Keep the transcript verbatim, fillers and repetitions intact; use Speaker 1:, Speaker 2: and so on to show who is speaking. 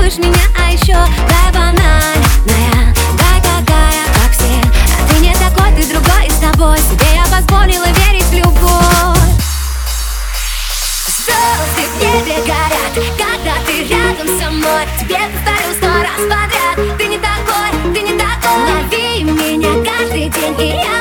Speaker 1: балуешь меня, а еще дай банальная, дай такая, как все. А ты не такой, ты другой, и с тобой себе я позволила верить в любовь. Звезды в небе горят, когда ты рядом со мной. Тебе повторю сто раз подряд: ты не такой, ты не такой. Лови меня каждый день, и я